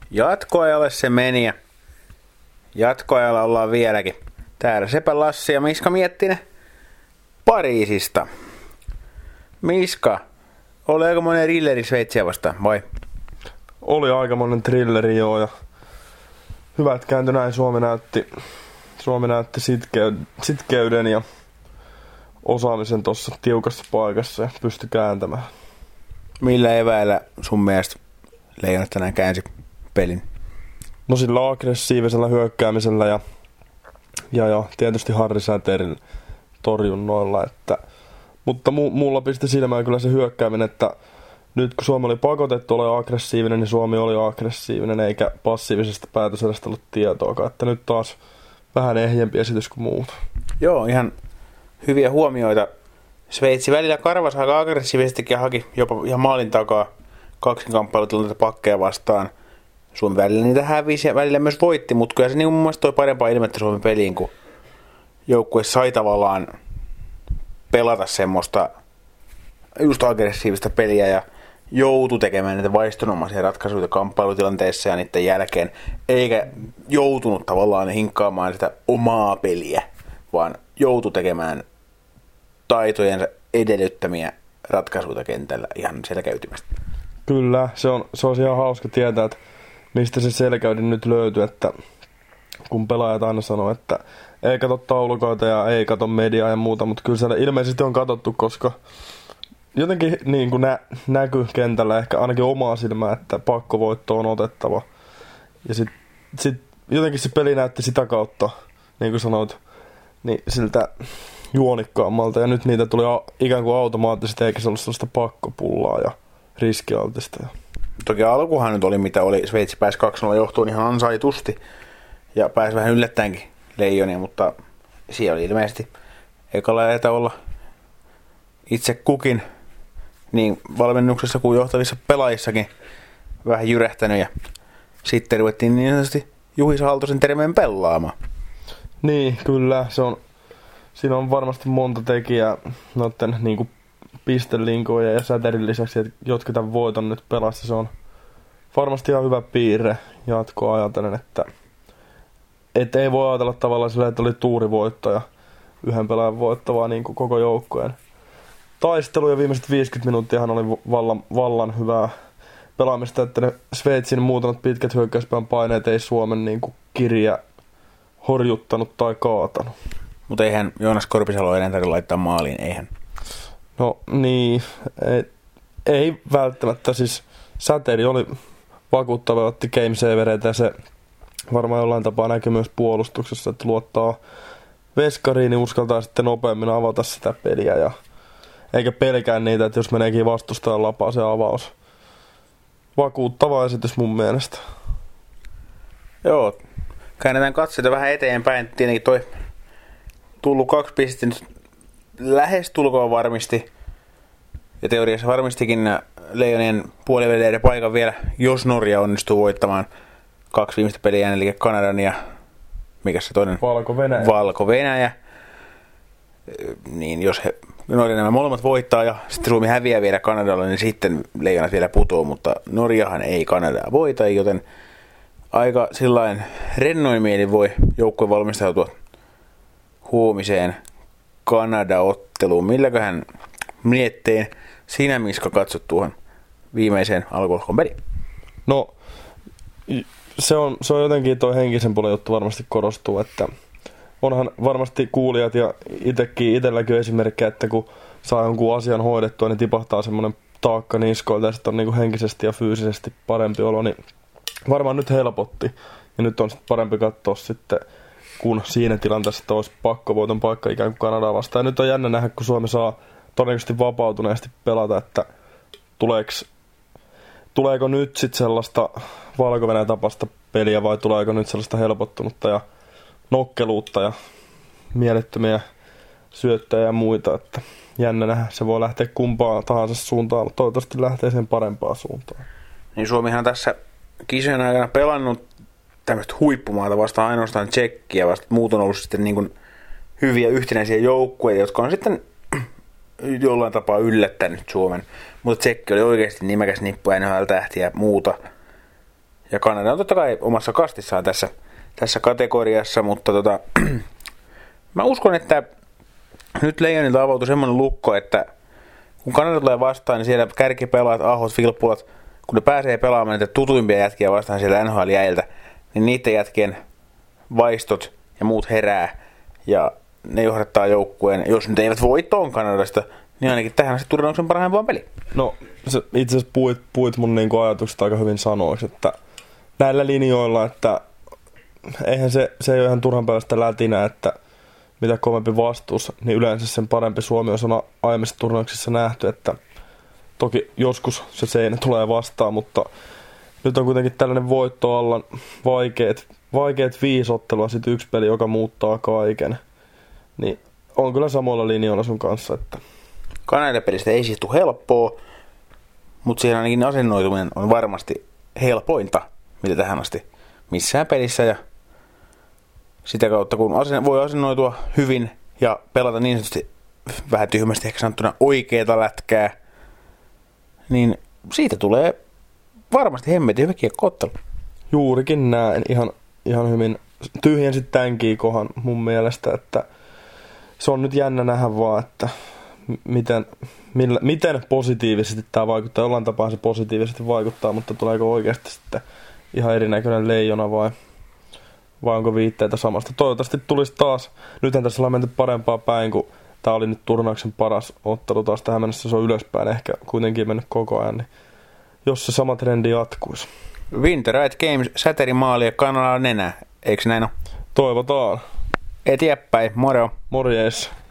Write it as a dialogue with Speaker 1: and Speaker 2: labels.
Speaker 1: Jatkoajalle se meni ja jatkoajalla ollaan vieläkin. Täällä Sepä Lassi ja Miska Miettinen Pariisista. Miska, oli aikamoinen rilleri Sveitsiä vastaan, vai?
Speaker 2: Oli aikamoinen thrilleri, joo, ja hyvät kääntö näin. Suomi näytti sitkeyden ja osaamisen tuossa tiukassa paikassa ja pystyi kääntämään.
Speaker 1: Millä eväillä sun mielestä Leijonat tänään käänsi pelin?
Speaker 2: No sillä aggressiivisella hyökkäämisellä ja tietysti Harri Säterin torjunnoilla. Mutta mulla pisti silmään kyllä se hyökkääminen, että nyt kun Suomi oli pakotettu olemaan aggressiivinen, niin Suomi oli aggressiivinen, eikä passiivisesta päätösedestä ollut tietoakaan. Että nyt taas vähän ehjempi esitys kuin muut.
Speaker 1: Joo, ihan hyviä huomioita. Sveitsi välillä karvasi aika aggressiivisestikin ja haki jopa ihan maalin takaa kaksinkamppailutilta pakkeja vastaan. Suomi välillä niitä hävisi ja välillä myös voitti, mutta kyllä se niin mun mielestä toi parempaa ilmettä Suomen peliin, kun joukkue sai tavallaan pelata semmoista just aggressiivista peliä ja joutui tekemään niitä vaistonomaisia ratkaisuja kamppailutilanteessa ja niiden jälkeen, eikä joutunut tavallaan hinkkaamaan sitä omaa peliä, vaan joutui tekemään taitojensa edellyttämiä ratkaisuja kentällä ihan selkäytimästä.
Speaker 2: Kyllä, se on ihan hauska tietää, että mistä se selkäydin nyt löytyy, että kun pelaajat aina sanoo, että ei kato taulukoita ja ei kato mediaa ja muuta, mutta kyllä siellä ilmeisesti on katsottu, koska jotenkin niin kuin näkyy kentällä ehkä ainakin omaa silmää, että pakkovoitto on otettava. Ja sit jotenkin se peli näytti sitä kautta, niin kuin sanoit, niin siltä juonikkaammalta. Ja nyt niitä tuli ikään kuin automaattisesti, eikä se ollut sellaista pakkopullaa ja riskialtista.
Speaker 1: Toki alkuhan nyt oli mitä oli. Sveitsi pääsi 2-0 johtuun ihan ansaitusti ja pääsi vähän yllättäenkin Leijonia, mutta siellä oli ilmeisesti ekalla lähdetään olla itse kukin niin valmennuksessa kuin johtavissa pelaajissakin vähän jyrähtänyt ja sitten ruvettiin niin sanotusti Juhis Haltosen termeen pelaamaan.
Speaker 2: Niin, kyllä. Siinä on varmasti monta tekijää noiden niin kuin pistelinkoja ja Säterin lisäksi, jotka tämän voiton nyt pelasi. Se on varmasti ihan hyvä piirre jatkoa ajatellen, että ei voi ajatella tavallaan sillä, että oli tuurivoitto ja yhden pelaajan voitto, vaan niin kuin koko joukkojen taistelu ja viimeiset 50 minuuttiahan oli vallan hyvää pelaamista, että ne Sveitsin muutamat pitkät hyökkäyspään paineet ei Suomen niin kuin kirja horjuttanut tai kaatanut.
Speaker 1: Mutta eihän Joonas Korpisalo enää tarvitse laittaa maaliin, eihän.
Speaker 2: No niin, ei välttämättä. Siis Säteri oli vakuuttava, otti game savereita ja se varmaan jollain tapaa näkyy myös puolustuksessa, että luottaa veskariin, niin uskaltaa sitten nopeammin avata sitä peliä ja eikä pelkää niitä, että jos meneekin vastustajan lapaa se avaus. Vakuuttava esitys mun mielestä.
Speaker 1: Joo, käännetään katseita vähän eteenpäin. Tietenkin toi tullut 2 pistettä nyt lähes tulkoon varmisti. Ja teoriassa varmistikin Leijonien puoliväliä paikan vielä, jos Norja onnistuu voittamaan 2 viimeistä peliä, eli Kanadan ja mikä se toinen? Valko-Venäjä. Niin jos Norja nämä molemmat voittaa ja sitten Suomi häviää vielä Kanadalle, niin sitten Leijonat vielä putoo, mutta Norjahan ei Kanadaa voita, joten aika sillain rennoin mieli voi joukkue valmistautua huomiseen Kanada-otteluun. Milläköhän mietteen sinä, Miska, katsot tuohon viimeiseen alkulohkon peliin?
Speaker 2: No, se on jotenkin tuo henkisen puolen juttu varmasti korostuu, että onhan varmasti kuulijat ja itselläkin on esimerkkejä, että kun saa jonkun asian hoidettua, niin tipahtaa semmoinen taakka niskoilta ja sitten on niin kuin henkisesti ja fyysisesti parempi olo, niin varmaan nyt helpotti. Ja nyt on sitten parempi katsoa sitten, kun siinä tilanteessa olisi pakkovoiton paikka ikään kuin Kanadaa vastaan. Ja nyt on jännä nähdä, kun Suomi saa todennäköisesti vapautuneesti pelata, että tuleeko nyt sitten sellaista Valko-Venäjän tapasta peliä vai tuleeko nyt sellaista helpottunutta ja nokkeluutta ja mielettömiä syöttäjiä ja muita, että jännä nähdä. Se voi lähteä kumpaan tahansa suuntaan, mutta toivottavasti lähtee sen parempaan suuntaan.
Speaker 1: Niin Suomihan on tässä kisojen aikana pelannut tämmöistä huippumaata vastaan ainoastaan Tšekkiä, vasta muut on ollut sitten niin kuin hyviä yhtenäisiä joukkueita, jotka on sitten jollain tapaa yllättänyt Suomen. Mutta Tšekki oli oikeasti nimekäs nippu, NHL-tähti ja muuta. Ja Kanada on totta kai omassa kastissaan tässä kategoriassa, mutta mä uskon, että nyt Leijonilta avautui semmoinen lukko, että kun Kanada tulee vastaan, niin siellä kärkipelaat, ahot, vilppulat, kun ne pääsee pelaamaan niitä tutuimpia jätkiä vastaan sieltä NHL-jäiltä, niin niiden jätkien vaistot ja muut herää ja ne johdattaa joukkueen. Jos nyt eivät voittoon Kanadasta, niin ainakin tähän se turnauksen parhaimpaan peli.
Speaker 2: No, itse asiassa puhuit mun niinku ajatukset aika hyvin sanoiksi, että näillä linjoilla, että eihän se ei ole ihan turhan päästä lätinä, että mitä kovempi vastuus, niin yleensä sen parempi. Suomi on aiemmissa turnauksissa nähty, että toki joskus se seinä tulee vastaan, mutta nyt on kuitenkin tällainen voitto alla vaikeat 5 ottelua, sitten 1 peli, joka muuttaa kaiken. Niin on kyllä samoilla linjoilla sun kanssa. Että
Speaker 1: Kanadan pelistä ei siis tule helppoa, mutta siihen ainakin asennoituminen on varmasti helpointa, mitä tähän asti missään pelissä. Ja sitä kautta, kun voi asennoitua hyvin ja pelata niin sanotusti vähän tyhmästi ehkä sanottuna oikeeta lätkää, niin siitä tulee varmasti hemmetin hyvä kiekko-ottelu.
Speaker 2: Juurikin näin. Ihan hyvin tyhjensi tämänkin kohan mun mielestä, että se on nyt jännä nähdä vaan, että miten positiivisesti tämä vaikuttaa. Jollain tapaa se positiivisesti vaikuttaa, mutta tuleeko oikeasti sitten ihan erinäköinen leijona vai onko viitteitä samasta. Toivottavasti tulisi taas, nythän tässä ollaan menty parempaa päin, kun tämä oli nyt turnauksen paras ottelu taas tähän mennessä, se on ylöspäin ehkä kuitenkin mennyt koko ajan, niin jos se sama trendi jatkuisi.
Speaker 1: Winter Right Games, säterimaali ja Kanada nenä, eikö näin ole?
Speaker 2: Toivotaan.
Speaker 1: Eteenpäin, moro.
Speaker 2: Morjes.